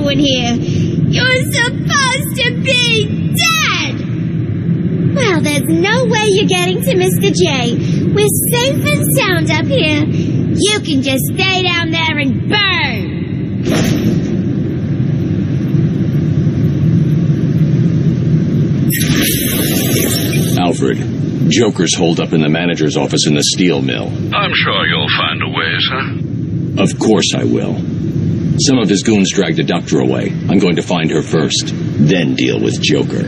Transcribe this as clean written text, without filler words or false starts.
doing here? You're supposed to be dead! Well, there's no way you're getting to Mr. J. We're safe and sound up here. You can just stay down there and burn! Alfred, Joker's holed up in the manager's office in the steel mill. I'm sure you'll find a way, sir. Of course I will. Some of his goons dragged the doctor away. I'm going to find her first, then deal with Joker.